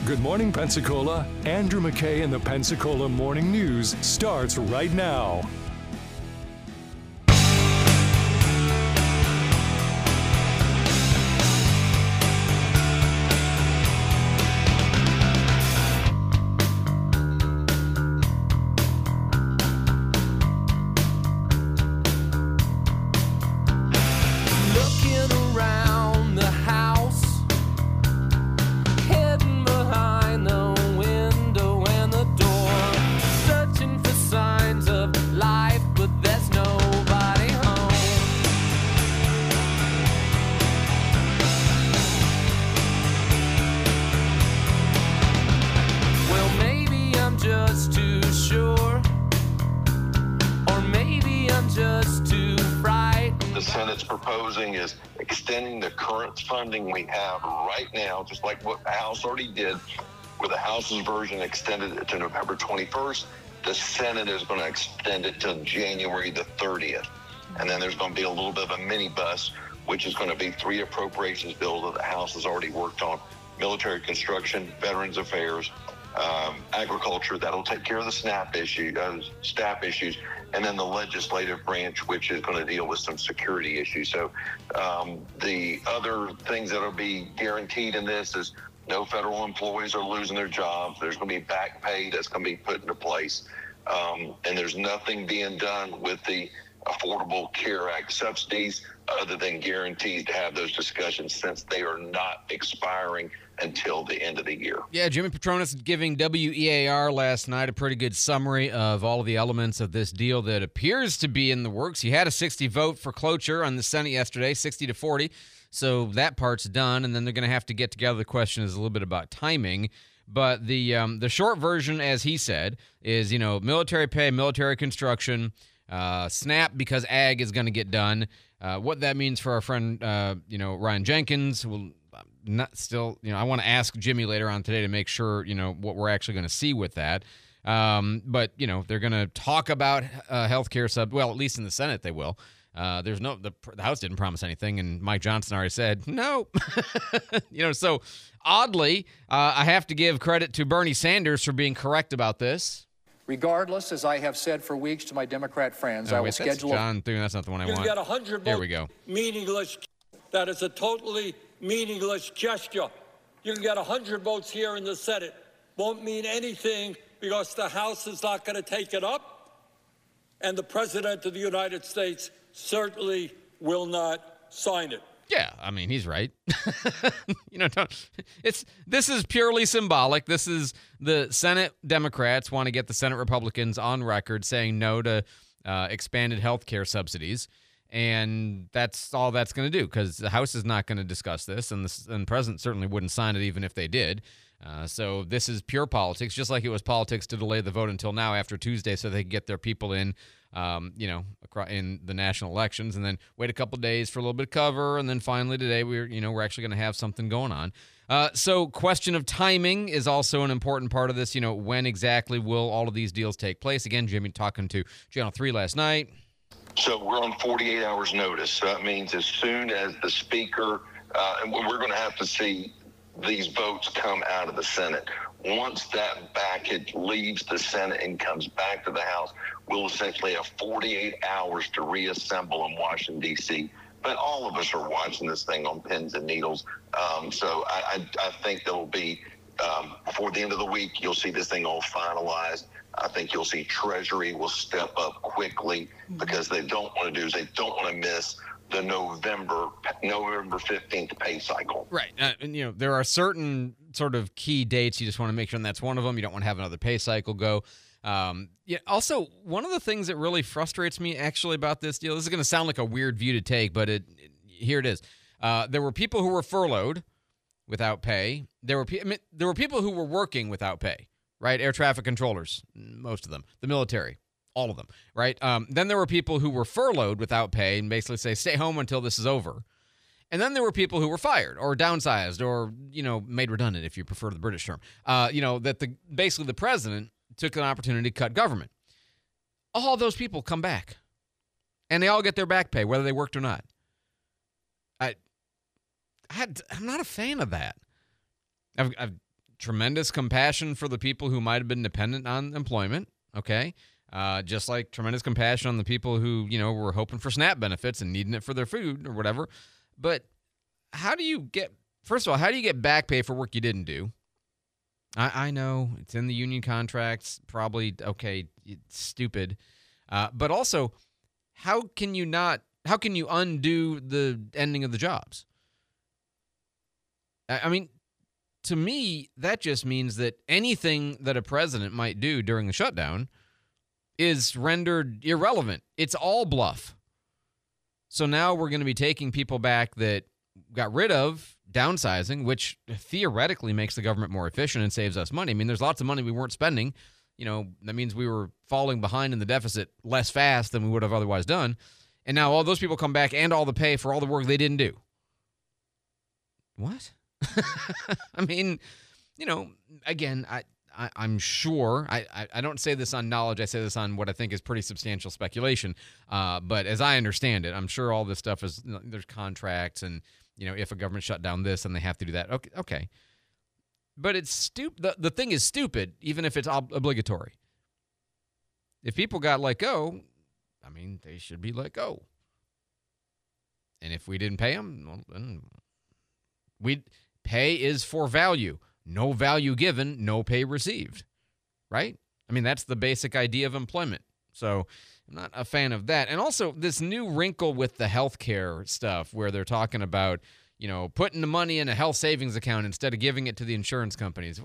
Good morning, Pensacola. Andrew McKay and the Pensacola Morning News starts right now. Proposing is extending the current funding we have right now, just like what the House already did, where the House's version extended it to November 21st. The Senate is going to extend it to January the 30th. And then there's going to be a little bit of a mini bus, which is going to be 3 appropriations bills that the House has already worked on: military construction, veterans affairs, agriculture. That'll take care of the staff issues, and then the legislative branch, which is going to deal with some security issues. So the other things that will be guaranteed in this is no federal employees are losing their jobs. There's going to be back pay that's going to be put into place. And there's nothing being done with the Affordable Care Act subsidies other than guarantees to have those discussions, since they are not expiring until the end of the year. Yeah, Jimmy Patronis giving WEAR last night a pretty good summary of all of the elements of this deal that appears to be in the works. He had a 60 vote for cloture on the Senate yesterday, 60-40. So that part's done, and then they're going to have to get together. The question is a little bit about timing. But the short version, as he said, is, military pay, military construction, SNAP, because ag is going to get done. What that means for our friend, Ryan Jenkins, will not still, I want to ask Jimmy later on today to make sure, what we're actually going to see with that. But, they're going to talk about health care well, at least in the Senate they will. The House didn't promise anything, and Mike Johnson already said no. So oddly, I have to give credit to Bernie Sanders for being correct about this. Regardless, as I have said for weeks to my Democrat friends, I will schedule. John Thune, that's not the one I want. You got 100 votes. There we go. Meaningless. That is a totally meaningless gesture. You can get 100 votes here in the Senate. Won't mean anything because the House is not going to take it up, and the President of the United States certainly will not sign it. Yeah, he's right. This is purely symbolic. This is the Senate Democrats want to get the Senate Republicans on record saying no to expanded health care subsidies. And that's all that's going to do, because the House is not going to discuss this, and the President certainly wouldn't sign it even if they did. So this is pure politics, just like it was politics to delay the vote until now after Tuesday so they could get their people in, in the national elections, and then wait a couple days for a little bit of cover, and then finally today we're actually going to have something going on. So question of timing is also an important part of this. When exactly will all of these deals take place? Again, Jimmy talking to Channel 3 last night. So we're on 48 hours notice. So that means as soon as the Speaker, and we're going to have to see these votes come out of the Senate. Once that package leaves the Senate and comes back to the House, we'll essentially have 48 hours to reassemble in Washington, D.C. But all of us are watching this thing on pins and needles. So I think there will be, before the end of the week, you'll see this thing all finalized. I think you'll see Treasury will step up quickly, because they don't want to miss the November 15th pay cycle. Right. There are certain sort of key dates. You just want to make sure that's one of them. You don't want to have another pay cycle go. Also, one of the things that really frustrates me actually about this deal, this is going to sound like a weird view to take, but here it is. There were people who were furloughed without pay. There were people who were working without pay, right? Air traffic controllers, most of them. The military. All of them, right? Then there were people who were furloughed without pay and basically say, stay home until this is over. And then there were people who were fired or downsized or, made redundant, if you prefer the British term. Basically the president took an opportunity to cut government. All those people come back. And they all get their back pay, whether they worked or not. I'm not a fan of that. I've tremendous compassion for the people who might have been dependent on employment, okay? Just like tremendous compassion on the people who, were hoping for SNAP benefits and needing it for their food or whatever. But first of all, how do you get back pay for work you didn't do? I know it's in the union contracts, probably, okay, it's stupid. But also, how can you undo the ending of the jobs? I mean, to me, that just means that anything that a president might do during the shutdown is rendered irrelevant. It's all bluff. So now we're going to be taking people back that got rid of downsizing, which theoretically makes the government more efficient and saves us money. I mean, there's lots of money we weren't spending. That means we were falling behind in the deficit less fast than we would have otherwise done. And now all those people come back and all the pay for all the work they didn't do. What? I mean, again, I'm sure, I don't say this on knowledge, I say this on what I think is pretty substantial speculation, but as I understand it, I'm sure all this stuff is, there's contracts and, if a government shut down this, then they have to do that. Okay. But it's stupid. The thing is stupid, even if it's obligatory. If people got let go, I mean, they should be let go. And if we didn't pay them, well, then pay is for value. No value given, no pay received. Right? I mean, that's the basic idea of employment. So I'm not a fan of that. And also this new wrinkle with the healthcare stuff where they're talking about, putting the money in a health savings account instead of giving it to the insurance companies.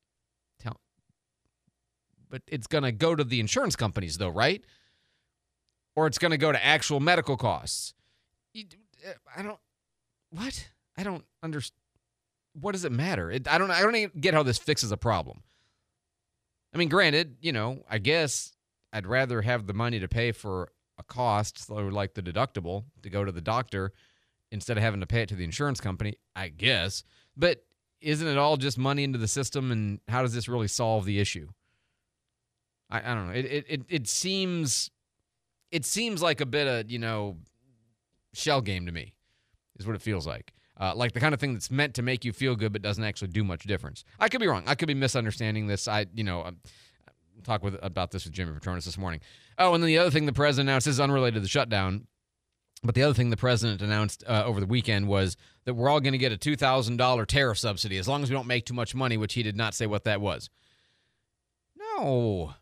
But it's going to go to the insurance companies though, right? Or it's going to go to actual medical costs. I don't understand. What does it matter? I don't even get how this fixes a problem. I mean, granted, I guess I'd rather have the money to pay for a cost, so like the deductible, to go to the doctor instead of having to pay it to the insurance company, I guess. But isn't it all just money into the system, and how does this really solve the issue? I don't know. It seems like a bit of, shell game to me, is what it feels like. Like the kind of thing that's meant to make you feel good but doesn't actually do much difference. I could be wrong. I could be misunderstanding this. I talked about this with Jimmy Petronis this morning. Oh, and then the other thing the president announced, this is unrelated to the shutdown, but the other thing the president announced over the weekend was that we're all going to get a $2,000 tariff subsidy as long as we don't make too much money, which he did not say what that was. No.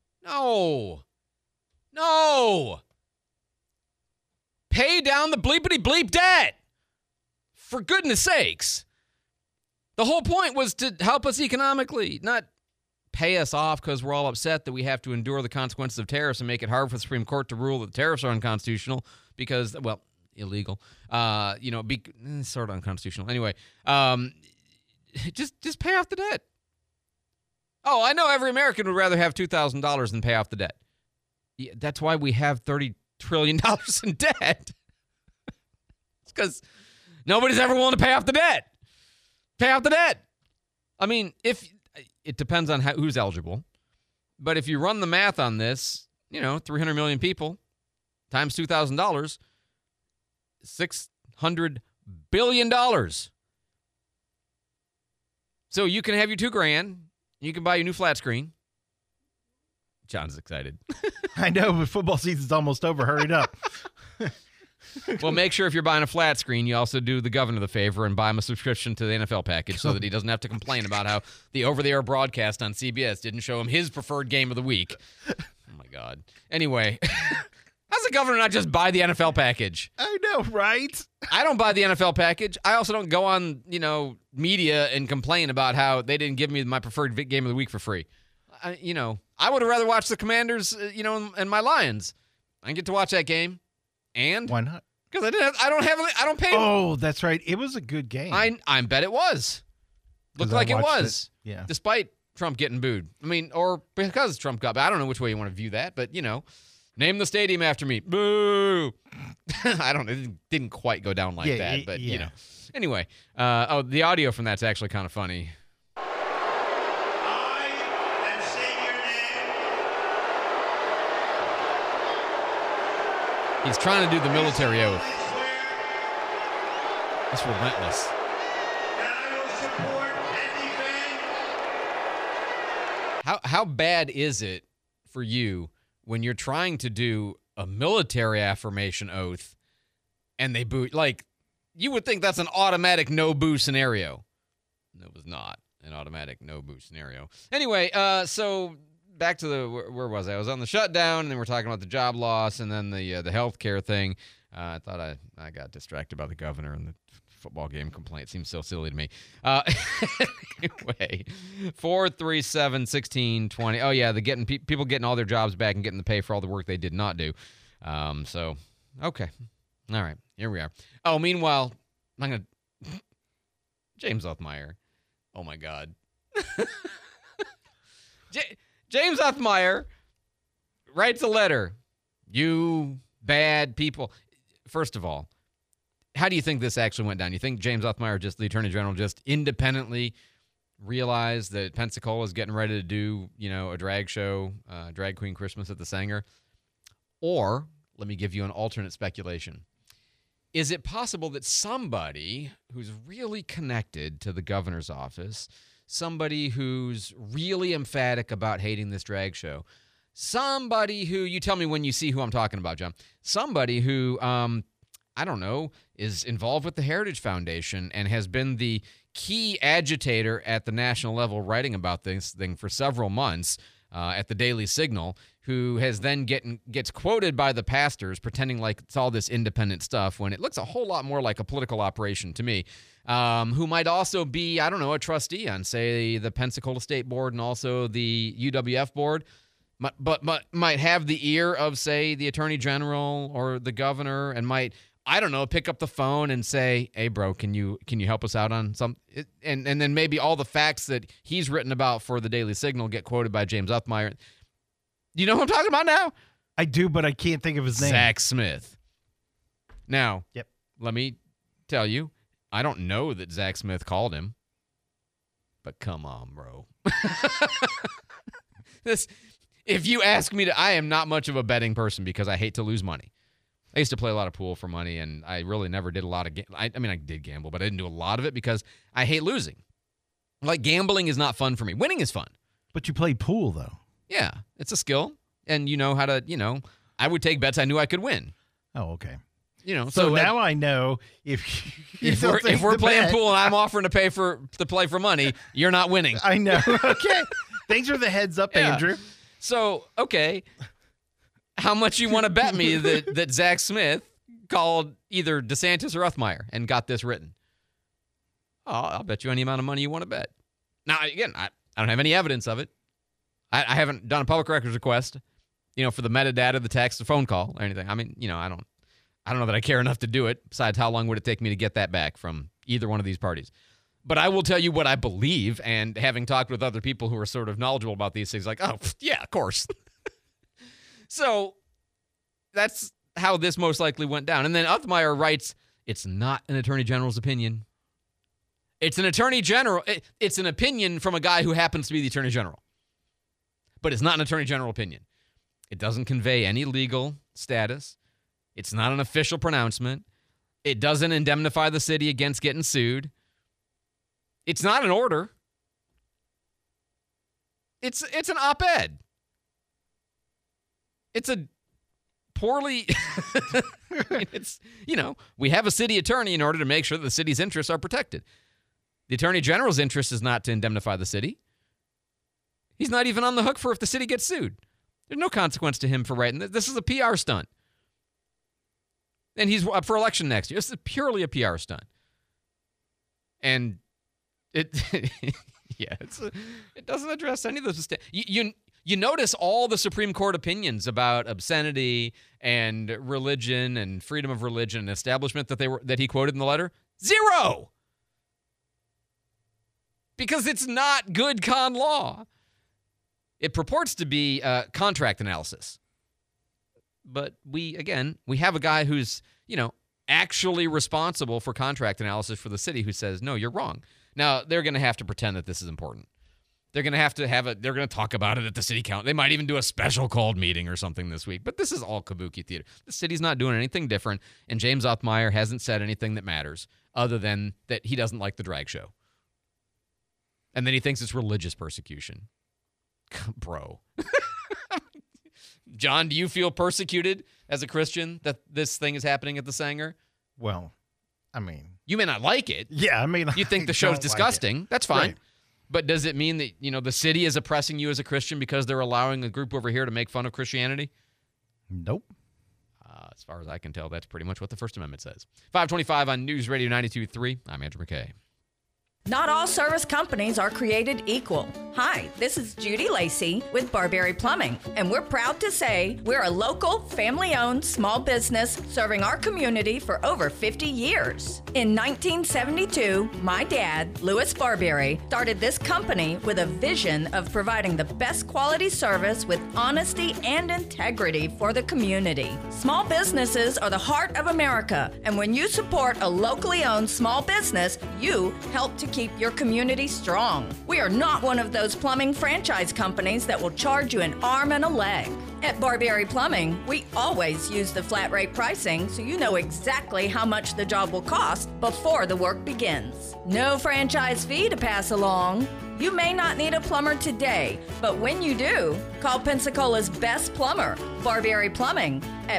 Pay down the bleepity bleep debt. For goodness sakes. The whole point was to help us economically, not pay us off because we're all upset that we have to endure the consequences of tariffs and make it hard for the Supreme Court to rule that tariffs are unconstitutional because, well, illegal. Sort of unconstitutional. Anyway, just pay off the debt. Oh, I know every American would rather have $2,000 than pay off the debt. Yeah, that's why we have $30 trillion in debt. It's because nobody's ever willing to pay off the debt. Pay off the debt. I mean, it depends on who's eligible. But if you run the math on this, 300 million people times $2,000, $600 billion. So you can have your $2,000. You can buy your new flat screen. John's excited. I know, but football season's almost over. Hurry it up. Well, make sure if you're buying a flat screen, you also do the governor the favor and buy him a subscription to the NFL package so that he doesn't have to complain about how the over-the-air broadcast on CBS didn't show him his preferred game of the week. Oh, my God. Anyway, how's the governor not just buy the NFL package? I know, right? I don't buy the NFL package. I also don't go on, media and complain about how they didn't give me my preferred game of the week for free. I would have rather watched the Commanders, and my Lions. I didn't get to watch that game. And why not? Because I don't pay. Oh, that's right. It was a good game. I bet it was. Looked like it was. Yeah. Despite Trump getting booed. I mean, or because Trump got booed. I don't know which way you want to view that, but name the stadium after me. Boo. I don't know. It didn't quite go down like that, but Anyway, the audio from that's actually kind of funny. He's trying to do the military oath. It's relentless. That I will support and defend How bad is it for you when you're trying to do a military affirmation oath and they boo? Like, you would think that's an automatic no-boo scenario. It was not an automatic no-boo scenario. Anyway, so back to where was I? I was on the shutdown, and then we're talking about the job loss and then the healthcare thing. I thought I got distracted by the governor and the football game complaint. Seems so silly to me. Anyway, 437-1620. Oh yeah, people getting all their jobs back and getting the pay for all the work they did not do. So okay, all right, here we are. Oh, meanwhile, James Othmeyer. Oh my God, James Othmeyer writes a letter. You bad people. First of all, how do you think this actually went down? You think James Othmeyer, the Attorney General, just independently realized that Pensacola is getting ready to do, a drag show, Drag Queen Christmas at the Sanger? Or, let me give you an alternate speculation. Is it possible that somebody who's really connected to the governor's office, somebody who's really emphatic about hating this drag show, somebody who, you tell me when you see who I'm talking about, John, somebody who, I don't know, is involved with the Heritage Foundation and has been the key agitator at the national level writing about this thing for several months at the Daily Signal, who has then gets quoted by the pastors pretending like it's all this independent stuff when it looks a whole lot more like a political operation to me, who might also be, I don't know, a trustee on, say, the Pensacola State Board and also the UWF Board, but might have the ear of, say, the Attorney General or the governor and might, I don't know, pick up the phone and say, hey, bro, can you help us out on some? And then maybe all the facts that he's written about for the Daily Signal get quoted by James Othmeyer. Do you know who I'm talking about now? I do, but I can't think of his name. Zach Smith. Now, Yep. Let me tell you, I don't know that Zach Smith called him, but come on, bro. If you ask me I am not much of a betting person because I hate to lose money. I used to play a lot of pool for money, and I really never did a lot of I did gamble, but I didn't do a lot of it because I hate losing. Like, gambling is not fun for me. Winning is fun. But you played pool, though. Yeah, it's a skill, and you know how to, I would take bets I knew I could win. Oh, okay. So now I know if we're playing pool and I'm offering to play for money, you're not winning. I know. Okay. Thanks for the heads up, Yeah. Andrew. So, okay. How much you want to bet me that Zach Smith called either DeSantis or Othmeyer and got this written? Oh, I'll bet you any amount of money you want to bet. Now, again, I don't have any evidence of it. I haven't done a public records request, for the metadata, the text, the phone call, or anything. I mean, I don't know that I care enough to do it. Besides, how long would it take me to get that back from either one of these parties? But I will tell you what I believe, and having talked with other people who are sort of knowledgeable about these things, like, oh, yeah, of course. So that's how this most likely went down. And then Othmeyer writes, it's not an attorney general's opinion. It's an attorney general. It's an opinion from a guy who happens to be the attorney general. But it's not an attorney general opinion. It doesn't convey any legal status. It's not an official pronouncement. It doesn't indemnify the city against getting sued. It's not an order. It's an op-ed. It's a poorly, we have a city attorney in order to make sure that the city's interests are protected. The attorney general's interest is not to indemnify the city. He's not even on the hook for if the city gets sued. There's no consequence to him for writing this. This is a PR stunt. And he's up for election next year. This is purely a PR stunt. And it doesn't address any of those mistakes. You notice all the Supreme Court opinions about obscenity and religion and freedom of religion and establishment that he quoted in the letter? Zero! Because it's not good con law. It purports to be contract analysis. But we have a guy who's, actually responsible for contract analysis for the city who says, no, you're wrong. Now, they're going to have to pretend that this is important. They're going to have it. They're going to talk about it at the city council. They might even do a special called meeting or something this week. But this is all kabuki theater. The city's not doing anything different, and James Othmeyer hasn't said anything that matters other than that he doesn't like the drag show. And then he thinks it's religious persecution. Bro. John, do you feel persecuted as a Christian that this thing is happening at the Sanger? Well, I mean, You may not like it. yeah, I mean, You think I the show's don't disgusting. Like it. That's fine. Right. But does it mean that, the city is oppressing you as a Christian because they're allowing a group over here to make fun of Christianity? Nope. As far as I can tell, that's pretty much what the First Amendment says. 525 on News Radio 92.3. I'm Andrew McKay. Not all service companies are created equal. Hi, this is Judy Lacey with Barberry Plumbing, and we're proud to say we're a local, family-owned small business serving our community for over 50 years. In 1972, my dad, Louis Barberry, started this company with a vision of providing the best quality service with honesty and integrity for the community. Small businesses are the heart of America, and when you support a locally owned small business, you help to keep your community strong. We are not one of those plumbing franchise companies that will charge you an arm and a leg. At Barberry Plumbing, we always use the flat rate pricing so you know exactly how much the job will cost before the work begins. No franchise fee to pass along. You may not need a plumber today, but when you do, call Pensacola's best plumber, Barberry Plumbing, at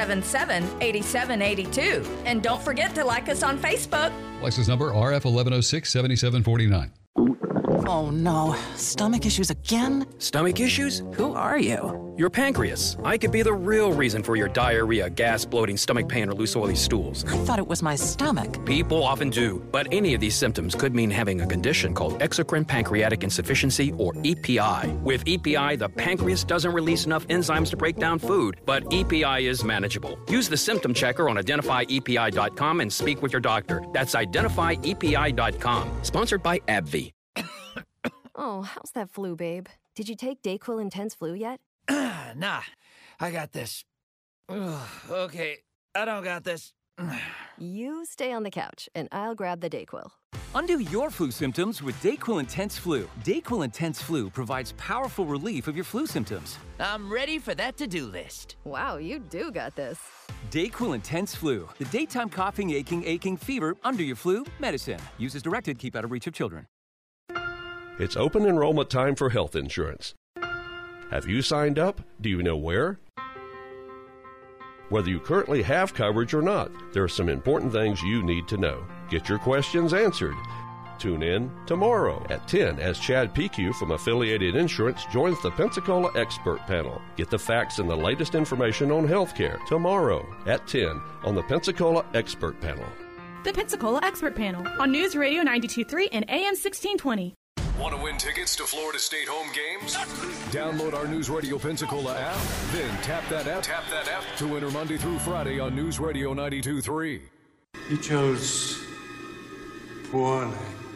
477-8782. And don't forget to like us on Facebook. License number RF 1106-7749. Oh no, stomach issues again? Stomach issues? Who are you? Your pancreas. I could be the real reason for your diarrhea, gas, bloating, stomach pain, or loose oily stools. I thought it was my stomach. People often do, but any of these symptoms could mean having a condition called exocrine pancreatic insufficiency, or EPI. With EPI, the pancreas doesn't release enough enzymes to break down food, but EPI is manageable. Use the symptom checker on identifyepi.com and speak with your doctor. That's identifyepi.com. Sponsored by AbbVie. Oh, how's that flu, babe? Did you take DayQuil Intense Flu yet? Nah, I got this. Ugh, okay, I don't got this. You stay on the couch, and I'll grab the DayQuil. Undo your flu symptoms with DayQuil Intense Flu. DayQuil Intense Flu provides powerful relief of your flu symptoms. I'm ready for that to-do list. Wow, you do got this. DayQuil Intense Flu. The daytime coughing, aching, fever, under your flu, medicine. Use as directed, keep out of reach of children. It's open enrollment time for health insurance. Have you signed up? Do you know where? Whether you currently have coverage or not, there are some important things you need to know. Get your questions answered. Tune in tomorrow at 10 as Chad PQ from Affiliated Insurance joins the Pensacola Expert Panel. Get the facts and the latest information on healthcare tomorrow at 10 on the Pensacola Expert Panel. The Pensacola Expert Panel on News Radio 92.3 and AM 1620. Want to win tickets to Florida State home games? Download our News Radio Pensacola app, then tap that app to enter Monday through Friday on News Radio 92.3. You chose one.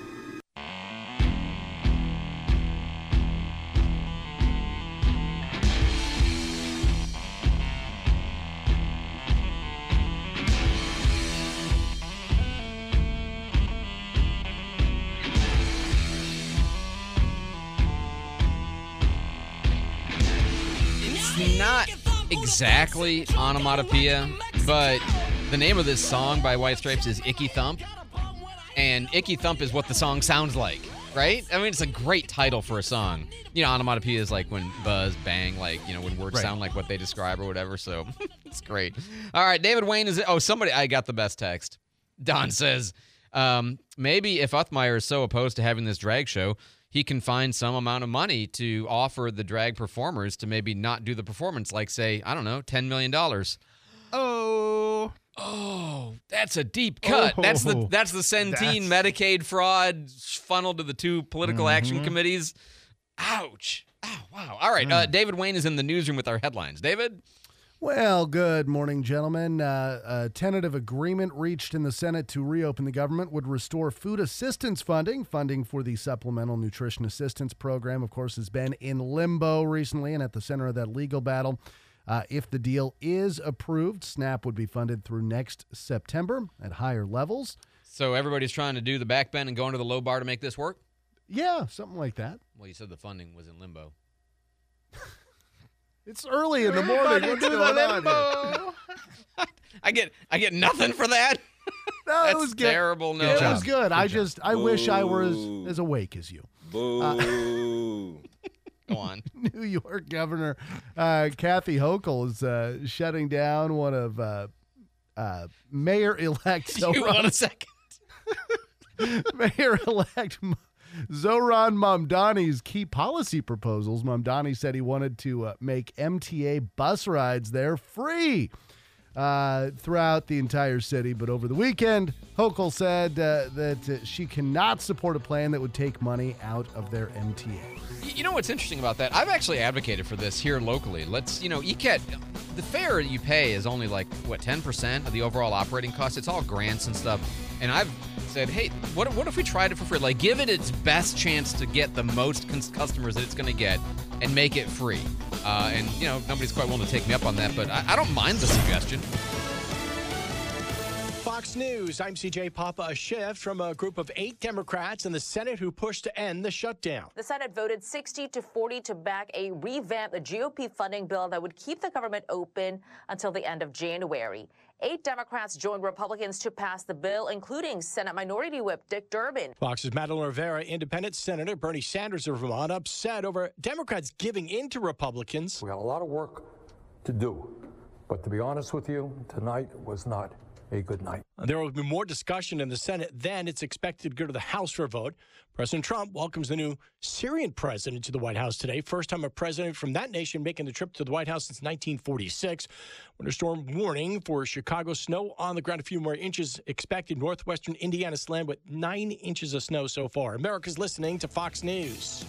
Not exactly onomatopoeia, but the name of this song by White Stripes is Icky Thump, and Icky Thump is what the song sounds like, right? I mean, it's a great title for a song. Onomatopoeia is like when buzz, bang, like, when words sound like what they describe or whatever, so it's great. All right, David Wayne I got the best text. Don says, maybe if Uthmeyer is so opposed to having this drag show, he can find some amount of money to offer the drag performers to maybe not do the performance, like, say, I don't know, $10 million. Oh, that's a deep cut. That's the Centene Medicaid fraud funneled to the two political action committees. Ouch. Oh, wow. All right, David Wayne is in the newsroom with our headlines. David? Well, good morning, gentlemen. A tentative agreement reached in the Senate to reopen the government would restore food assistance funding. Funding for the Supplemental Nutrition Assistance Program, of course, has been in limbo recently and at the center of that legal battle. If the deal is approved, SNAP would be funded through next September at higher levels. So everybody's trying to do the back bend and go into the low bar to make this work? Yeah, something like that. Well, you said the funding was in limbo. It's early in the morning. What's going on here? I get nothing for that. No, That's it was good. Terrible. No, it was good. I wish I were as awake as you. Boo. Go on. New York Governor Kathy Hochul is shutting down one of Mayor-elect You want a second? Mayor-elect Zohran Mamdani's key policy proposals. Mamdani said he wanted to make MTA bus rides there free throughout the entire city. But over the weekend, Hochul said that she cannot support a plan that would take money out of their MTA. You know what's interesting about that? I've actually advocated for this here locally. ECAT, the fare you pay is only 10% of the overall operating cost. It's all grants and stuff. And I've said, hey, what if we tried it for free? Give it its best chance to get the most customers that it's going to get and make it free. And nobody's quite willing to take me up on that, but I don't mind the suggestion. Fox News, I'm CJ Papa. A shift from a group of 8 Democrats in the Senate who pushed to end the shutdown. The Senate voted 60-40 to back a revamped GOP funding bill that would keep the government open until the end of January. 8 Democrats joined Republicans to pass the bill, including Senate Minority Whip Dick Durbin. Fox's Madeline Rivera, Independent Senator Bernie Sanders of Vermont, upset over Democrats giving in to Republicans. We got a lot of work to do, but to be honest with you, tonight was not a good night. There will be more discussion in the Senate. Then it's expected to go to the House for a vote. President Trump welcomes the new Syrian president to the White House today. First time a president from that nation making the trip to the White House since 1946. Winter storm warning for Chicago. Snow on the ground, a few more inches expected. Northwestern Indiana slammed with 9 inches of snow so far. America's listening to Fox News.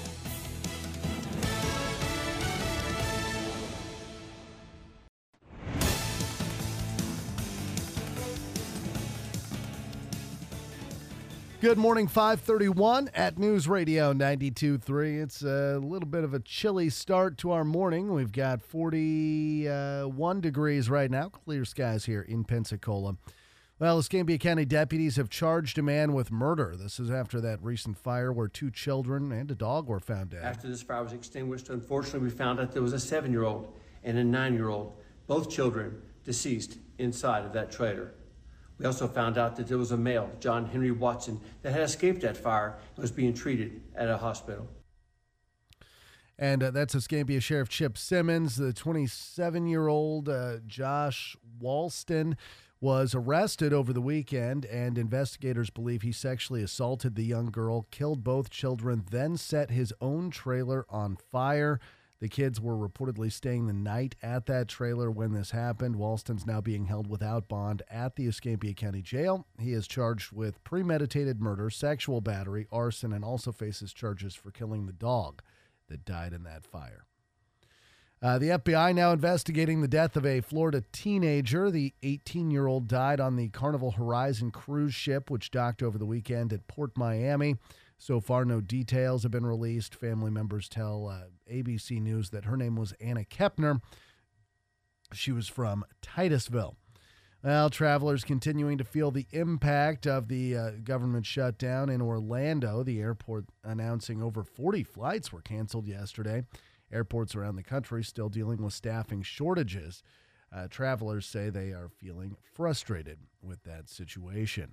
Good morning, 531 at News Radio 92.3. It's a little bit of a chilly start to our morning. We've got 41 degrees right now. Clear skies here in Pensacola. Well, Escambia County deputies have charged a man with murder. This is after that recent fire where 2 children and a dog were found dead. After this fire was extinguished, unfortunately, we found out there was a 7-year-old and a 9-year-old, both children deceased inside of that trailer. We also found out that there was a male, John Henry Watson, that had escaped that fire and was being treated at a hospital. And that's Escambia Sheriff Chip Simmons. The 27-year-old Josh Walston was arrested over the weekend, and investigators believe he sexually assaulted the young girl, killed both children, then set his own trailer on fire. The kids were reportedly staying the night at that trailer when this happened. Walston's now being held without bond at the Escambia County Jail. He is charged with premeditated murder, sexual battery, arson, and also faces charges for killing the dog that died in that fire. The FBI now investigating the death of a Florida teenager. The 18-year-old died on the Carnival Horizon cruise ship, which docked over the weekend at Port Miami. So far, no details have been released. Family members tell ABC News that her name was Anna Kepner. She was from Titusville. Well, travelers continuing to feel the impact of the government shutdown in Orlando. The airport announcing over 40 flights were canceled yesterday. Airports around the country still dealing with staffing shortages. Travelers say they are feeling frustrated with that situation.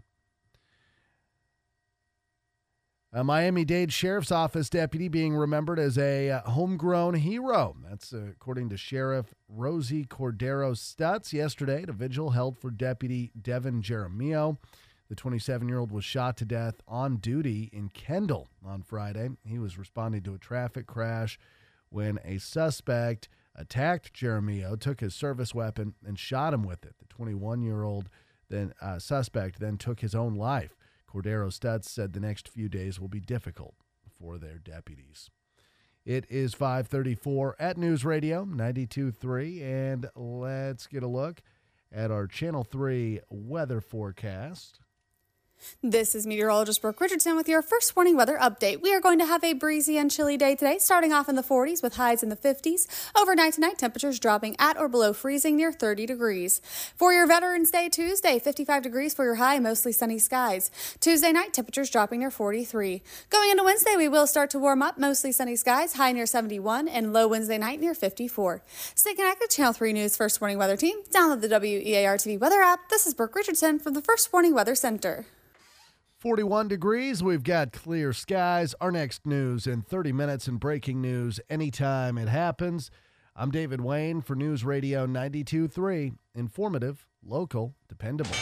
A Miami-Dade Sheriff's Office deputy being remembered as a homegrown hero. That's according to Sheriff Rosie Cordero Stutz. Yesterday, at a vigil held for Deputy Devin Jeremio. The 27-year-old was shot to death on duty in Kendall on Friday. He was responding to a traffic crash when a suspect attacked Jeremio, took his service weapon, and shot him with it. The 21-year-old suspect then took his own life. Cordero Stutz said the next few days will be difficult for their deputies. It is 5:34 at News Radio 92.3, and let's get a look at our Channel 3 weather forecast. This is meteorologist Brooke Richardson with your first warning weather update. We are going to have a breezy and chilly day today, starting off in the 40s with highs in the 50s. Overnight tonight, temperatures dropping at or below freezing near 30 degrees. For your Veterans Day Tuesday, 55 degrees for your high, mostly sunny skies. Tuesday night, temperatures dropping near 43. Going into Wednesday, we will start to warm up, mostly sunny skies, high near 71, and low Wednesday night near 54. Stay connected, Channel 3 News First Warning Weather Team. Download the WEAR TV weather app. This is Brooke Richardson from the First Warning Weather Center. 41 degrees. We've got clear skies. Our next news in 30 minutes and breaking news anytime it happens. I'm David Wayne for News Radio 92.3. Informative, local, dependable.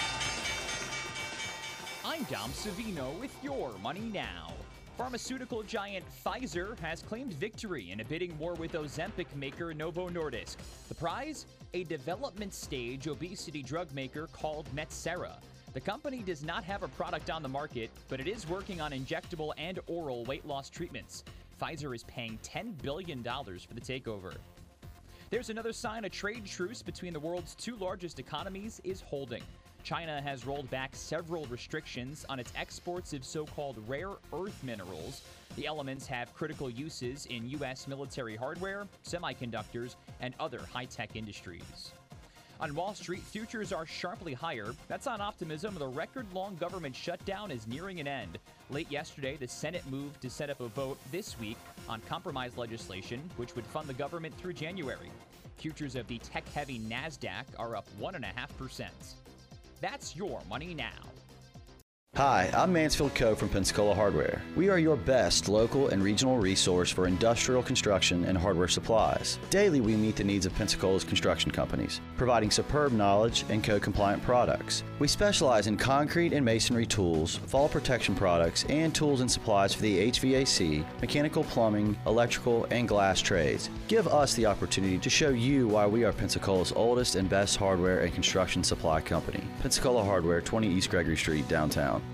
I'm Dom Savino with your Money Now. Pharmaceutical giant Pfizer has claimed victory in a bidding war with Ozempic maker Novo Nordisk. The prize? A development stage obesity drug maker called Metsera. The company does not have a product on the market, but it is working on injectable and oral weight loss treatments. Pfizer is paying $10 billion for the takeover. There's another sign a trade truce between the world's two largest economies is holding. China has rolled back several restrictions on its exports of so-called rare earth minerals. The elements have critical uses in U.S. military hardware, semiconductors, and other high-tech industries. On Wall Street, futures are sharply higher. That's on optimism the record-long government shutdown is nearing an end. Late yesterday, the Senate moved to set up a vote this week on compromise legislation, which would fund the government through January. Futures of the tech-heavy NASDAQ are up 1.5%. That's your Money Now. Hi, I'm Mansfield Coe from Pensacola Hardware. We are your best local and regional resource for industrial construction and hardware supplies. Daily, we meet the needs of Pensacola's construction companies, providing superb knowledge and code-compliant products. We specialize in concrete and masonry tools, fall protection products, and tools and supplies for the HVAC, mechanical plumbing, electrical, and glass trades. Give us the opportunity to show you why we are Pensacola's oldest and best hardware and construction supply company. Pensacola Hardware, 20 East Gregory Street, downtown.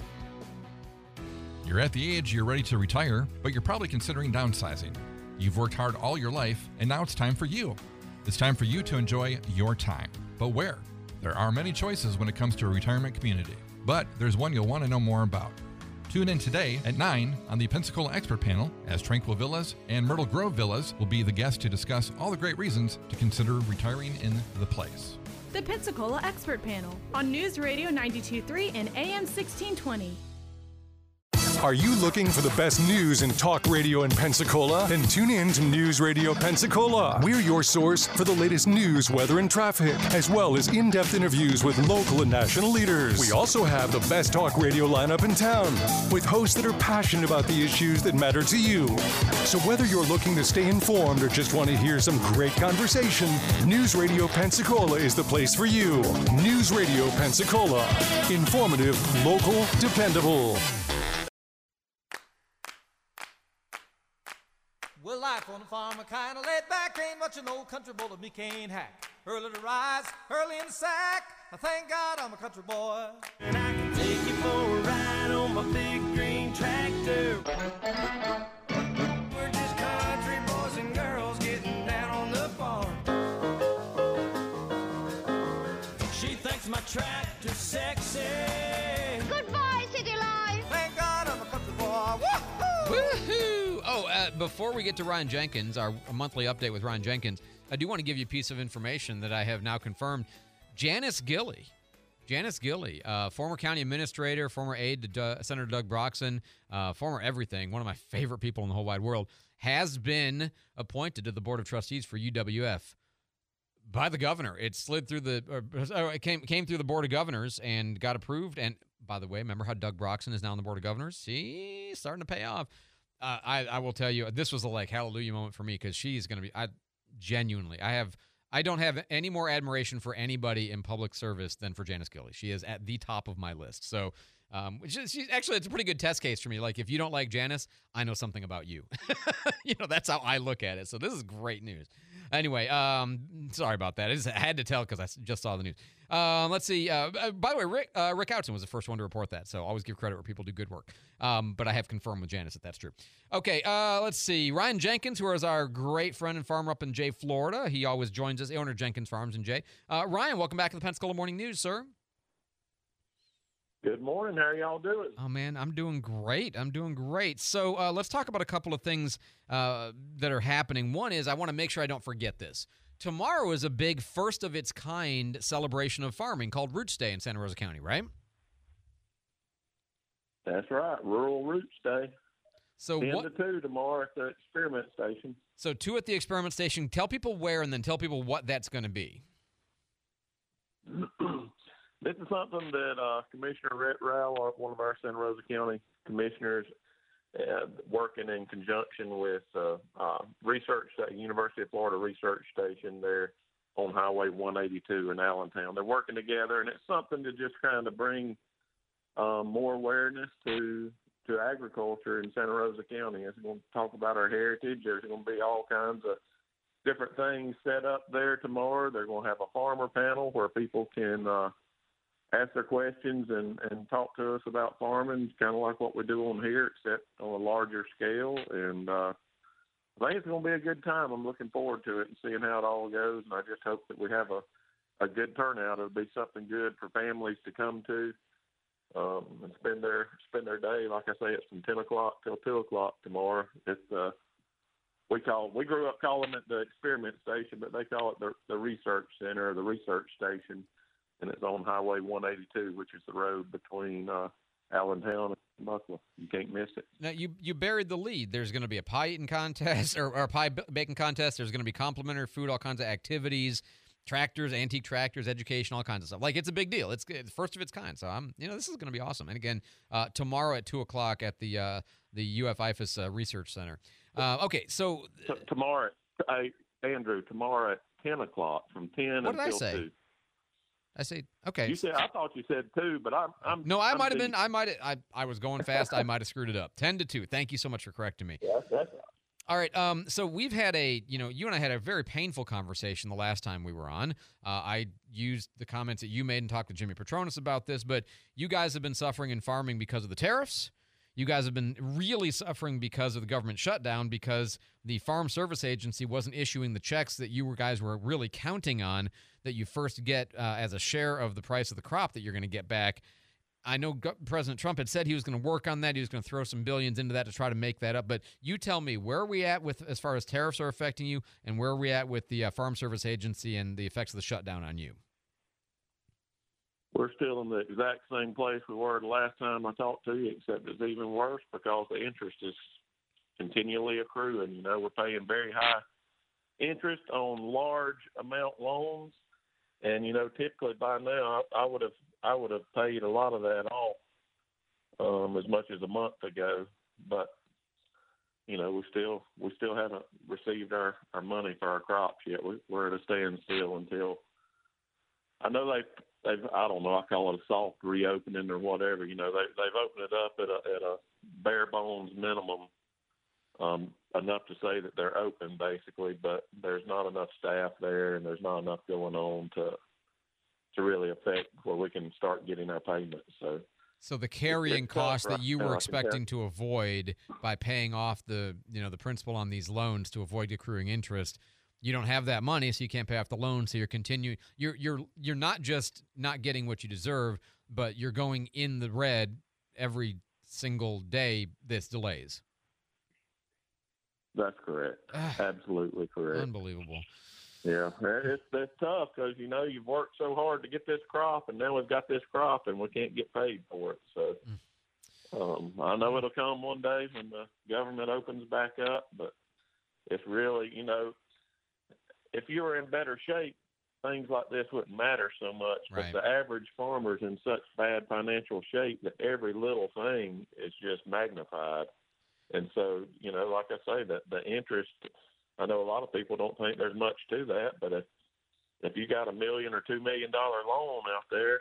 You're at the age you're ready to retire, but you're probably considering downsizing. You've worked hard all your life, and now it's time for you. It's time for you to enjoy your time. But where? There are many choices when it comes to a retirement community, but there's one you'll want to know more about. Tune in today at 9 on the Pensacola Expert Panel, as Tranquil Villas and Myrtle Grove Villas will be the guests to discuss all the great reasons to consider retiring in the place. The Pensacola Expert Panel on News Radio 92.3 and AM 1620. Are you looking for the best news and talk radio in Pensacola? Then tune in to News Radio Pensacola. We're your source for the latest news, weather, and traffic, as well as in-depth interviews with local and national leaders. We also have the best talk radio lineup in town, with hosts that are passionate about the issues that matter to you. So whether you're looking to stay informed or just want to hear some great conversation, News Radio Pensacola is the place for you. News Radio Pensacola. Informative, local, dependable. Well, life on the farm, a kind of laid back, ain't much an old country boy that me can't hack. Early to rise, early in the sack, I thank God I'm a country boy. And I can take you for a ride on my big green tractor. We're just country boys and girls getting down on the farm. She thinks my tractor's sexy. Goodbye, city life. Thank God I'm a country boy. Woohoo! Woohoo! Before we get to Ryan Jenkins, our monthly update with Ryan Jenkins, I do want to give you a piece of information that I have now confirmed. Janice Gilley, former county administrator, former aide to Senator Doug Broxson, former everything, one of my favorite people in the whole wide world, has been appointed to the Board of Trustees for UWF by the governor. It slid through it came through the Board of Governors and got approved. And by the way, remember how Doug Broxson is now on the Board of Governors? See, starting to pay off. I will tell you, this was a hallelujah moment for me because she's going to be. I don't have any more admiration for anybody in public service than for Janice Gilley. She is at the top of my list. So, she's actually, it's a pretty good test case for me. Like, if you don't like Janice, I know something about you. That's how I look at it. So this is great news. Anyway, sorry about that. I had to tell because I just saw the news. Let's see. By the way, Rick Outzen was the first one to report that, so always give credit where people do good work. But I have confirmed with Janice that that's true. Okay, let's see. Ryan Jenkins, who is our great friend and farmer up in Jay, Florida. He always joins us, owner of Jenkins Farms in Jay. Ryan, welcome back to the Pensacola Morning News, sir. Good morning. How are y'all doing? Oh, man, I'm doing great. So let's talk about a couple of things that are happening. One is I want to make sure I don't forget this. Tomorrow is a big first-of-its-kind celebration of farming called Roots Day in Santa Rosa County, right? That's right. Rural Roots Day. So 10 to 2 tomorrow at the experiment station. So 2 at the experiment station. Tell people where and then tell people what that's going to be. This is something that Commissioner Rhett Rowell, one of our Santa Rosa County commissioners, working in conjunction with University of Florida Research Station there on Highway 182 in Allentown. They're working together, and it's something to just kind of bring more awareness to agriculture in Santa Rosa County. It's going to talk about our heritage. There's going to be all kinds of different things set up there tomorrow. They're going to have a farmer panel where people can ask their questions and talk to us about farming, kind of like what we do on here, except on a larger scale. And I think it's going to be a good time. I'm looking forward to it and seeing how it all goes. And I just hope that we have a good turnout. It'll be something good for families to come to and spend their day. Like I say, it's from 10 o'clock till 2 o'clock tomorrow. It's we grew up calling it the experiment station, but they call it the research center or the research station, and it's on Highway 182, which is the road between Allentown and Buckle. You can't miss it. Now, you buried the lead. There's going to be a pie eating contest or a pie baking contest. There's going to be complimentary food, all kinds of activities, tractors, antique tractors, education, all kinds of stuff. Like, it's a big deal. It's the first of its kind. So this is going to be awesome. And again, tomorrow at 2 o'clock at the UF-IFAS Research Center. Okay, so tomorrow, Andrew, tomorrow at 10 o'clock from 10 what did until I say? 2. I say okay. I thought you said 2, but I'm no. I might have been. I was going fast. I might have screwed it up. 10 to 2. Thank you so much for correcting me. Yeah, that's all right. So we've had you and I had a very painful conversation the last time we were on. I used the comments that you made and talked to Jimmy Petronas about this, but you guys have been suffering in farming because of the tariffs. You guys have been really suffering because of the government shutdown, because the Farm Service Agency wasn't issuing the checks that you guys were really counting on that you first get as a share of the price of the crop that you're going to get back. I know President Trump had said he was going to work on that. He was going to throw some billions into that to try to make that up. But you tell me, where are we at with as far as tariffs are affecting you, and where are we at with the Farm Service Agency and the effects of the shutdown on you? We're still in the exact same place we were the last time I talked to you, except it's even worse because the interest is continually accruing. We're paying very high interest on large amount loans, and typically by now I would have paid a lot of that off as much as a month ago, but we still haven't received our money for our crops yet. We're at a standstill until I know they've I don't know, I call it a soft reopening or whatever. They've opened it up at a bare bones minimum, enough to say that they're open basically, but there's not enough staff there and there's not enough going on to really affect where we can start getting our payments. So the carrying cost that you were expecting to avoid by paying off the principal on these loans to avoid accruing interest, you don't have that money, so you can't pay off the loan. So you're not just not getting what you deserve, but you're going in the red every single day this delays. That's correct. Absolutely correct. Unbelievable. Yeah, it's tough because you've worked so hard to get this crop, and now we've got this crop, and we can't get paid for it. So I know it'll come one day when the government opens back up, but it's really if you were in better shape, things like this wouldn't matter so much. Right. But the average farmer's in such bad financial shape that every little thing is just magnified. And so, like I say, that the interest, I know a lot of people don't think there's much to that, but if you got $1 million or $2 million loan out there,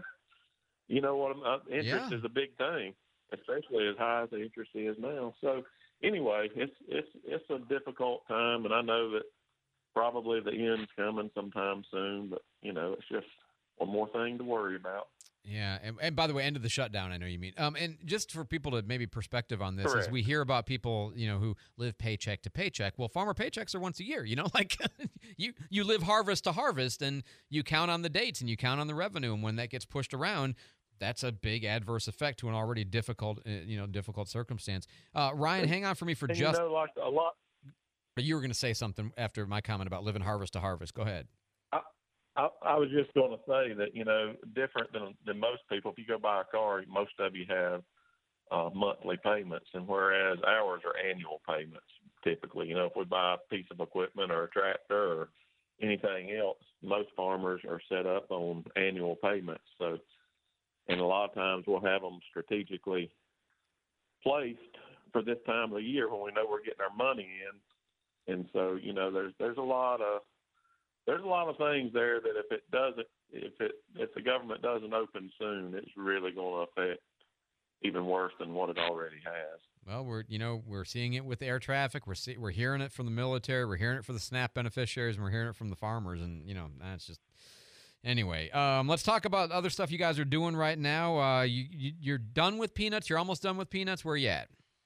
interest is a big thing, especially as high as the interest is now. So anyway, it's a difficult time, and I know that probably the end's coming sometime soon, but, it's just one more thing to worry about. Yeah, and by the way, end of the shutdown, I know you mean. And just for people to maybe perspective on this, Correct. as we hear about people, who live paycheck to paycheck, well, farmer paychecks are once a year, like you live harvest to harvest, and you count on the dates, and you count on the revenue, and when that gets pushed around, that's a big adverse effect to an already difficult circumstance. Ryan, hang on for me for just a lot. You were going to say something after my comment about living harvest to harvest. Go ahead. I was just going to say that, different than most people, if you go buy a car, most of you have monthly payments, and whereas ours are annual payments typically. If we buy a piece of equipment or a tractor or anything else, most farmers are set up on annual payments. So, and a lot of times we'll have them strategically placed for this time of the year when we know we're getting our money in. And so, there's a lot of things there that if the government doesn't open soon, it's really going to affect even worse than what it already has. Well, we're seeing it with air traffic. We're hearing it from the military. We're hearing it from the SNAP beneficiaries, and we're hearing it from the farmers. And that's just anyway. Let's talk about other stuff you guys are doing right now. You're done with peanuts. You're almost done with peanuts. Where are you at?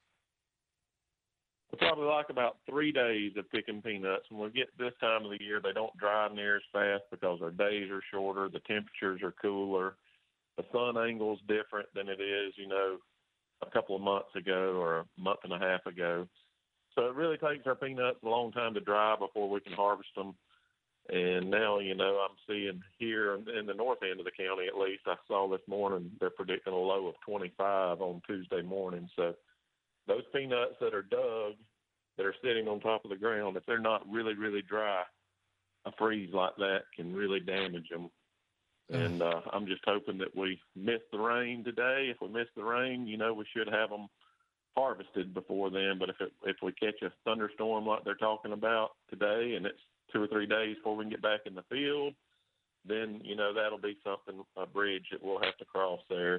We're probably like about 3 days of picking peanuts. When we get this time of the year, they don't dry near as fast because our days are shorter. The temperatures are cooler. The sun angle's different than it is, a couple of months ago or a month and a half ago. So it really takes our peanuts a long time to dry before we can harvest them. And now, I'm seeing here in the north end of the county, at least, I saw this morning, they're predicting a low of 25 on Tuesday morning. So those peanuts that are dug, that are sitting on top of the ground, if they're not really, really dry, a freeze like that can really damage them. And I'm just hoping that we miss the rain today. If we miss the rain, we should have them harvested before then. But if we catch a thunderstorm like they're talking about today, and it's 2 or 3 days before we can get back in the field, then that'll be a bridge that we'll have to cross there.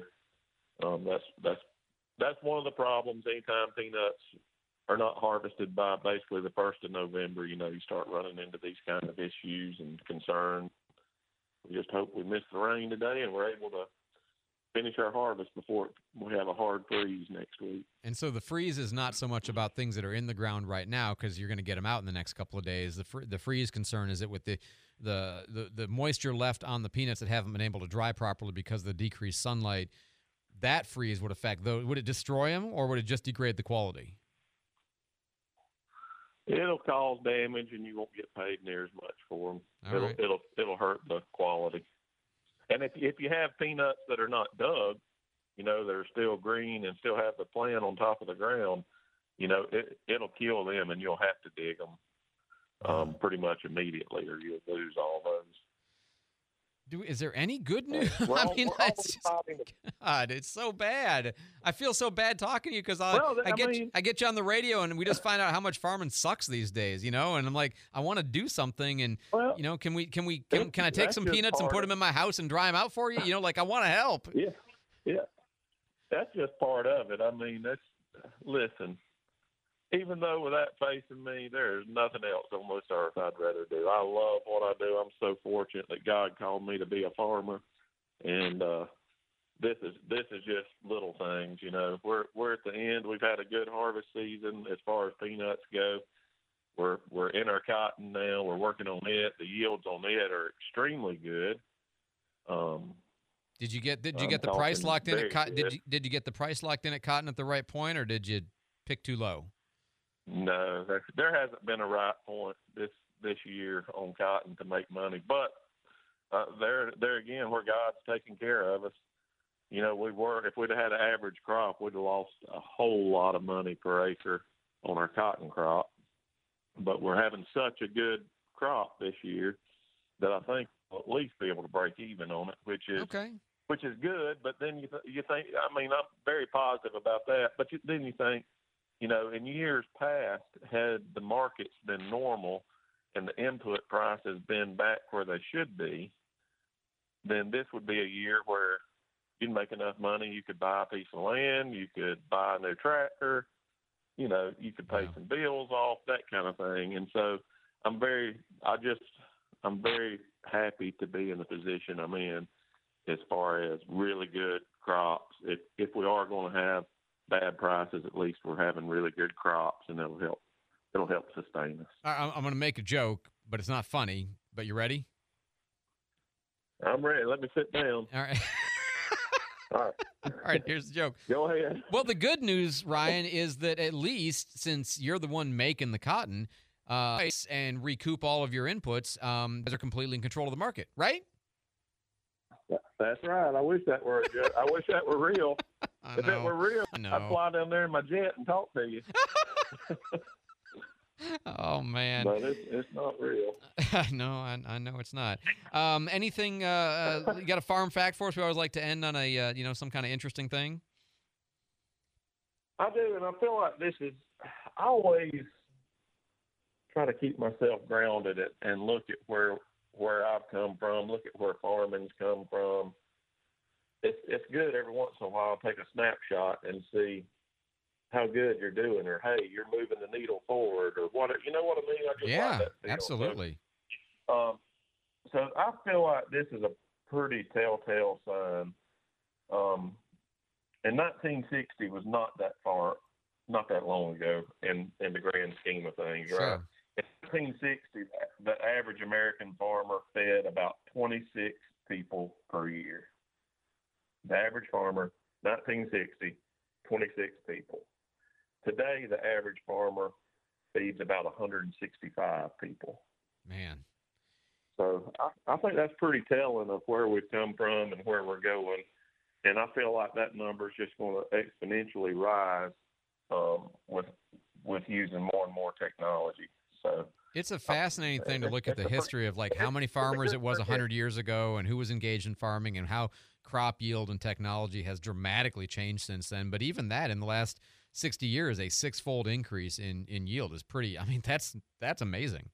That's one of the problems. Anytime peanuts are not harvested by basically the 1st of November, you start running into these kind of issues and concerns. We just hope we miss the rain today and we're able to finish our harvest before we have a hard freeze next week. And so the freeze is not so much about things that are in the ground right now because you're going to get them out in the next couple of days. The freeze concern is that with the moisture left on the peanuts that haven't been able to dry properly because of the decreased sunlight, that freeze would affect those. Would it destroy them or would it just degrade the quality? It'll cause damage, and you won't get paid near as much for them. It'll hurt the quality. And if you have peanuts that are not dug, they're still green and still have the plant on top of the ground, it'll kill them, and you'll have to dig them pretty much immediately, or you'll lose all those. Is there any good news? God, it's so bad. I feel so bad talking to you because I get you on the radio and we just find out how much farming sucks these days, and I'm like, I want to do something, and can I take some peanuts and put them in my house and dry them out for you? I want to help. Yeah, that's just part of it. I mean, listen. Even though with that facing me, there's nothing else on this earth I'd rather do. I love what I do. I'm so fortunate that God called me to be a farmer, and this is just little things. We're at the end. We've had a good harvest season as far as peanuts go. We're in our cotton now. We're working on it. The yields on it are extremely good. Did you get the price locked in at cotton? Did you get the price locked in at cotton at the right point, or did you pick too low? No, there hasn't been a right point this year on cotton to make money. But there again, where God's taking care of us, if we'd have had an average crop, we'd have lost a whole lot of money per acre on our cotton crop. But we're having such a good crop this year that I think we'll at least be able to break even on it, which is good. But then you think, I mean, I'm very positive about that. But then you think, in years past, had the markets been normal and the input prices been back where they should be, then this would be a year where you'd make enough money, you could buy a piece of land, you could buy a new tractor, you could pay some bills off, that kind of thing. And so I'm very happy to be in the position I'm in as far as really good crops. If we are going to have bad prices, at least we're having really good crops, and it'll help sustain us. I'm going to make a joke, but it's not funny. But you ready? I'm ready. Let me sit down. All right. All right, here's the joke. Go ahead. Well, the good news, Ryan, is that at least since you're the one making the cotton and recoup all of your inputs, they're completely in control of the market, right? That's right. I wish that were real. If it were real, I'd fly down there in my jet and talk to you. Oh, man. But it's not real. No, I know it's not. Anything? You got a farm fact for us? We always like to end on a some kind of interesting thing. I do, and I feel like I always try to keep myself grounded and look at where I've come from, look at where farming's come from. It's good every once in a while to take a snapshot and see how good you're doing, or hey, you're moving the needle forward, or what. You know what I mean? I just like that feel. Absolutely. So I feel like this is a pretty telltale sign. And 1960 was not that long ago in the grand scheme of things, right? Sure. In 1960, the average American farmer fed about 26 people per year. The average farmer, 1960, 26 people. Today, the average farmer feeds about 165 people. Man. So I think that's pretty telling of where we've come from and where we're going. And I feel like that number is just going to exponentially rise with using more and more technology. So it's a fascinating thing to look at the history of like how many farmers it was 100 years ago and who was engaged in farming and how crop yield and technology has dramatically changed since then. But even that in the last 60 years, a six-fold increase in yield is pretty. I mean, that's amazing.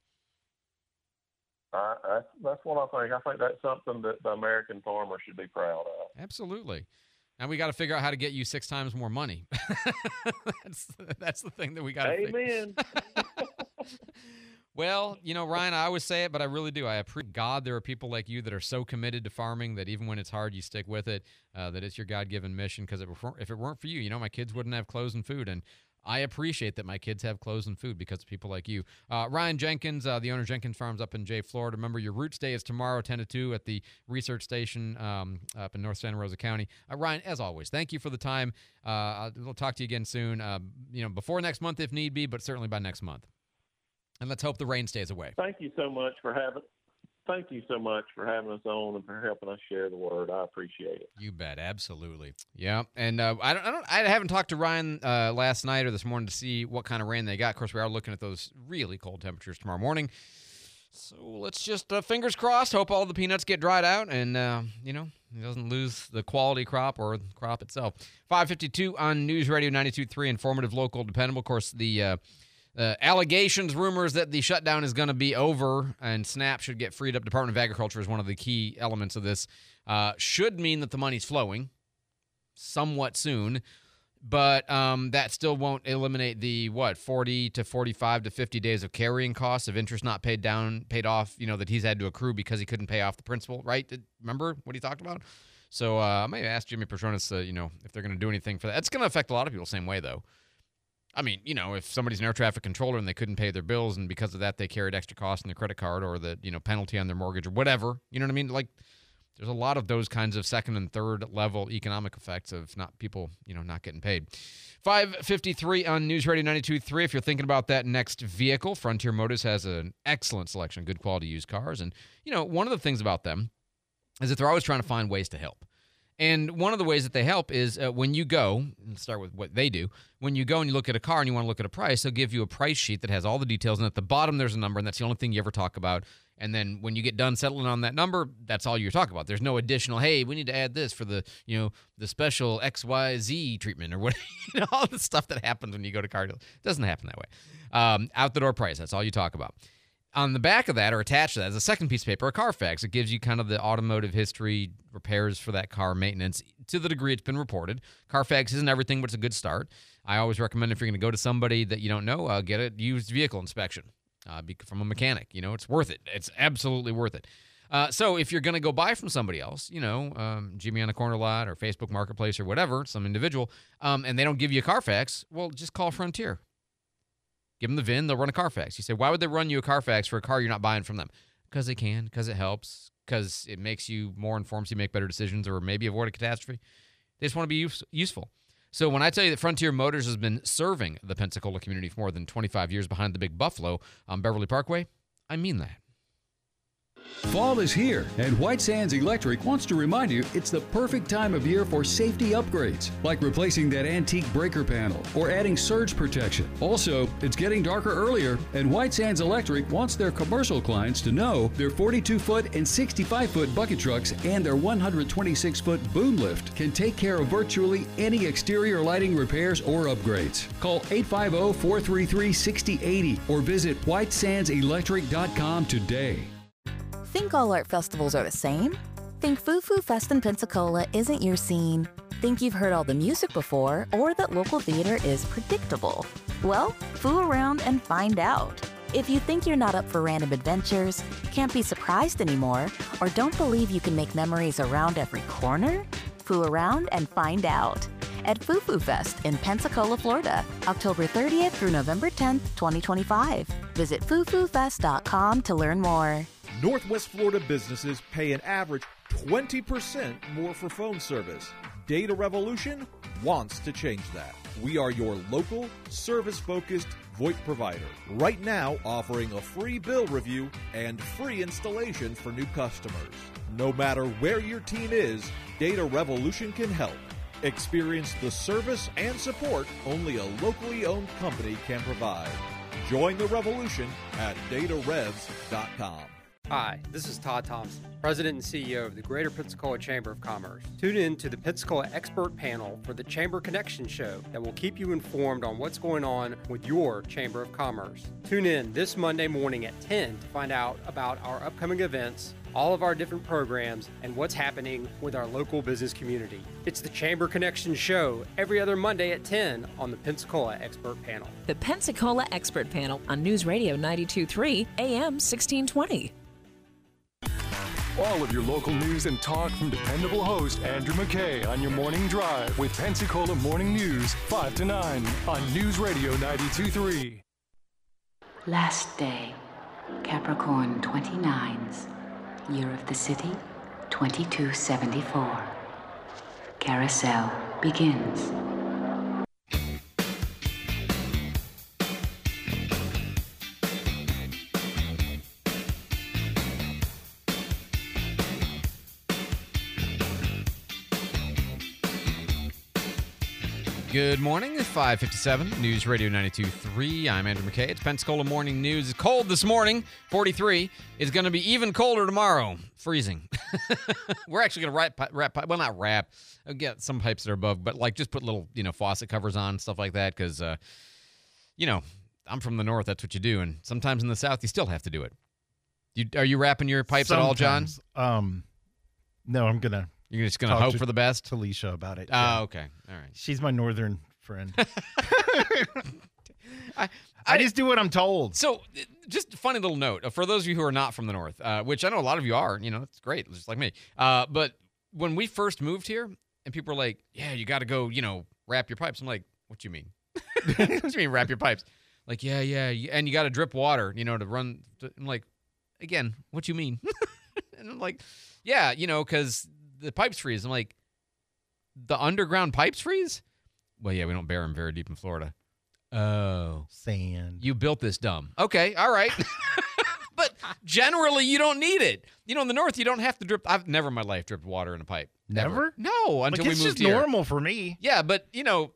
That's what I think. I think that's something that the American farmer should be proud of. Absolutely. And we got to figure out how to get you 6 times more money. that's the thing that we got to figure. Amen. Well, Ryan, I always say it, but I really do. I appreciate God there are people like you that are so committed to farming that even when it's hard, you stick with it, that it's your God-given mission. Because if it weren't for you, my kids wouldn't have clothes and food. And I appreciate that my kids have clothes and food because of people like you. Ryan Jenkins, the owner of Jenkins Farms up in Jay, Florida. Remember, your Roots Day is tomorrow, 10 to 2 at the research station up in North Santa Rosa County. Ryan, as always, thank you for the time. We'll talk to you again soon, before next month if need be, but certainly by next month. And let's hope the rain stays away. Thank you so much for having us on and for helping us share the word. I appreciate it. You bet, absolutely. Yeah, and I haven't talked to Ryan last night or this morning to see what kind of rain they got. Of course, we are looking at those really cold temperatures tomorrow morning. So let's just fingers crossed. Hope all the peanuts get dried out, and he doesn't lose the quality crop or the crop itself. 5:52 on News Radio 92.3, informative, local, dependable. Of course, the allegations, rumors that the shutdown is going to be over and SNAP should get freed up. Department of Agriculture is one of the key elements of this. Should mean that the money's flowing somewhat soon, but that still won't eliminate the 40 to 45 to 50 days of carrying costs of interest not paid off, that he's had to accrue because he couldn't pay off the principal, right? Remember what he talked about? So I may ask Jimmy Petronis, if they're going to do anything for that. It's going to affect a lot of people the same way, though. I mean, if somebody's an air traffic controller and they couldn't pay their bills and because of that they carried extra costs on their credit card or the, penalty on their mortgage or whatever, you know what I mean? Like, there's a lot of those kinds of second and third level economic effects of not people, not getting paid. 5:53 on News Radio 92.3. If you're thinking about that next vehicle, Frontier Motors has an excellent selection of good quality used cars. And, one of the things about them is that they're always trying to find ways to help. And one of the ways that they help is when you go, let's start with what they do. When you go and you look at a car and you want to look at a price, they'll give you a price sheet that has all the details. And at the bottom, there's a number, and that's the only thing you ever talk about. And then when you get done settling on that number, that's all you talk about. There's no additional, hey, we need to add this for the, the special XYZ treatment or what, all the stuff that happens when you go to car dealers. It doesn't happen that way. Out the door price, that's all you talk about. On the back of that, or attached to that, is a second piece of paper, a Carfax. It gives you kind of the automotive history, repairs for that car, maintenance, to the degree it's been reported. Carfax isn't everything, but it's a good start. I always recommend if you're going to go to somebody that you don't know, get a used vehicle inspection from a mechanic. It's worth it. It's absolutely worth it. So if you're going to go buy from somebody else, Jimmy on a corner lot or Facebook Marketplace or whatever, some individual, and they don't give you a Carfax, well, just call Frontier. Give them the VIN, they'll run a Carfax. You say, why would they run you a Carfax for a car you're not buying from them? Because they can, because it helps, because it makes you more informed so you make better decisions or maybe avoid a catastrophe. They just want to be useful. So when I tell you that Frontier Motors has been serving the Pensacola community for more than 25 years behind the Big Buffalo on Beverly Parkway, I mean that. Fall is here, and White Sands Electric wants to remind you it's the perfect time of year for safety upgrades, like replacing that antique breaker panel or adding surge protection. Also, it's getting darker earlier, and White Sands Electric wants their commercial clients to know their 42-foot and 65-foot bucket trucks and their 126-foot boom lift can take care of virtually any exterior lighting repairs or upgrades. Call 850-433-6080 or visit whitesandselectric.com today. Think all art festivals are the same? Think Foo Foo Fest in Pensacola isn't your scene? Think you've heard all the music before, or that local theater is predictable? Well, foo around and find out. If you think you're not up for random adventures, can't be surprised anymore, or don't believe you can make memories around every corner, foo around and find out. At Foo Foo Fest in Pensacola, Florida, October 30th through November 10th, 2025. Visit foofoofest.com to learn more. Northwest Florida businesses pay an average 20% more for phone service. Data Revolution wants to change that. We are your local, service-focused VoIP provider. Right now, offering a free bill review and free installation for new customers. No matter where your team is, Data Revolution can help. Experience the service and support only a locally owned company can provide. Join the revolution at datarevs.com. Hi, this is Todd Thompson, President and CEO of the Greater Pensacola Chamber of Commerce. Tune in to the Pensacola Expert Panel for the Chamber Connection Show that will keep you informed on what's going on with your Chamber of Commerce. Tune in this Monday morning at 10 to find out about our upcoming events, all of our different programs, and what's happening with our local business community. It's the Chamber Connection Show every other Monday at 10 on the Pensacola Expert Panel. The Pensacola Expert Panel on News Radio 92.3 AM 1620. All of your local news and talk from dependable host Andrew McKay on your morning drive with Pensacola Morning News 5 to 9 on News Radio 92.3. Last day, Capricorn 29's. Year of the city, 2274. Carousel begins. Good morning, it's 5:57, News Radio 92.3. I'm Andrew McKay. It's Pensacola Morning News. It's cold this morning, 43. It's going to be even colder tomorrow, freezing. We're actually going to not wrap, get some pipes that are above, but like just put little, faucet covers on, stuff like that, because, I'm from the north, that's what you do, and sometimes in the south, you still have to do it. Are you wrapping your pipes at all, John? No, I'm going to. You're just going to hope for the best? To Alicia about it. Oh, okay. All right. She's my northern friend. I just do what I'm told. So, just a funny little note. For those of you who are not from the north, which I know a lot of you are, it's great, just like me. But when we first moved here, and people were like, yeah, you got to go, wrap your pipes. I'm like, what you mean? What do you mean wrap your pipes? Like, yeah. And you got to drip water, to run. I'm like, again, what you mean? And I'm like, yeah, because the pipes freeze. I'm like, the underground pipes freeze? Well, yeah, we don't bury them very deep in Florida. Oh. Sand. You built this dumb. Okay, all right. But generally, you don't need it. In the north, you don't have to drip. I've never in my life dripped water in a pipe. Never? No, until we moved here. It's just normal for me. Yeah, but,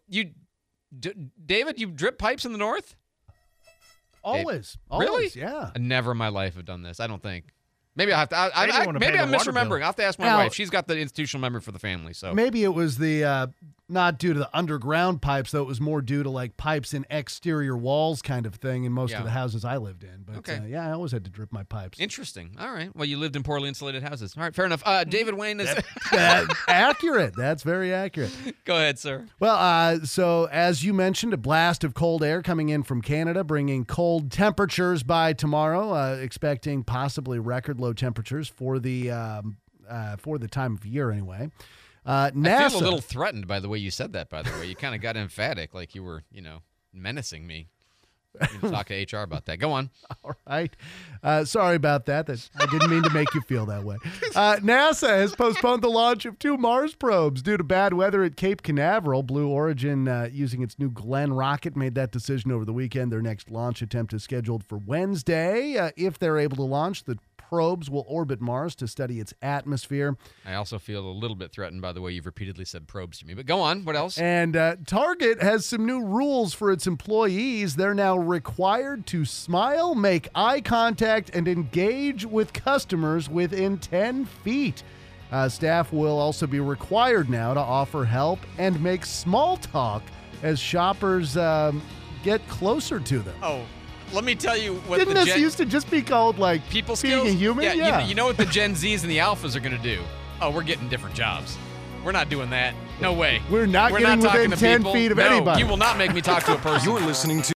David, you drip pipes in the north? Always. Really? Yeah. I never in my life have done this. I don't think. Maybe I have to. Maybe I'm misremembering. I'll have to ask my wife. She's got the institutional memory for the family. So maybe it was the not due to the underground pipes, though. It was more due to like pipes in exterior walls kind of thing in most of the houses I lived in. But okay. I always had to drip my pipes. Interesting. All right. Well, you lived in poorly insulated houses. All right. Fair enough. David Wayne is accurate. That's very accurate. Go ahead, sir. Well, so as you mentioned, a blast of cold air coming in from Canada, bringing cold temperatures by tomorrow. Expecting possibly record low temperatures for the time of year anyway. NASA, I feel a little threatened by the way you said that, by the way. You kind of got emphatic, like you were, menacing me. I'm going to talk to HR about that. Go on. All right. Sorry about that. I didn't mean to make you feel that way. NASA has postponed the launch of 2 Mars probes due to bad weather at Cape Canaveral. Blue Origin, using its new Glenn rocket, made that decision over the weekend. Their next launch attempt is scheduled for Wednesday. If they're able to launch, the probes will orbit Mars to study its atmosphere. I also feel a little bit threatened by the way you've repeatedly said probes to me. But go on. What else? And Target has some new rules for its employees. They're now required to smile, make eye contact, and engage with customers within 10 feet. Staff will also be required now to offer help and make small talk as shoppers get closer to them. Oh, let me tell you what Didn't this used to just be called, like, people being skills? a human? Yeah. You know what the Gen Zs and the Alphas are going to do? Oh, we're getting different jobs. We're not doing that. No way. We're not getting within talking to 10 people. feet of No, anybody. you will not make me talk to a person. You're listening to